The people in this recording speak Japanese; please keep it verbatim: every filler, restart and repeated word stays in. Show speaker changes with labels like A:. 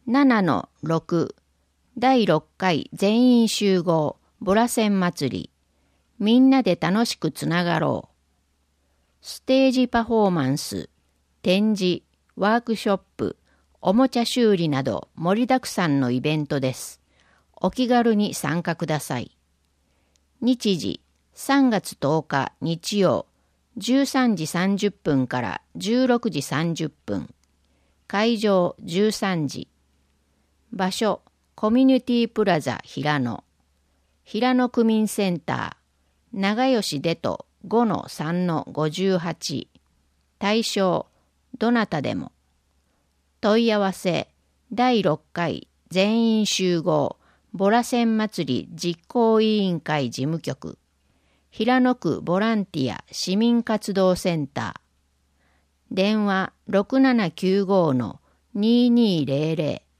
A: ななのろく だいろっかい全員集合ボラ船祭りみんなで楽しくつながろう。ステージパフォーマンス、展示、ワークショップ、おもちゃ修理など盛りだくさんのイベントです。お気軽に参加ください。日時さんがつとおか日曜じゅうさんじさんじゅっぷんからじゅうろくじさんじゅっぷん。会場じゅうさんじ。場所コミュニティプラザ平野。平野区民センター長吉出と ごのさんのごじゅうはち。対象どなたでも。問い合わせだいろっかい全員集合ボラ船祭り実行委員会事務局平野区ボランティア市民活動センター電話 ろくななきゅうごのにーにーぜろぜろ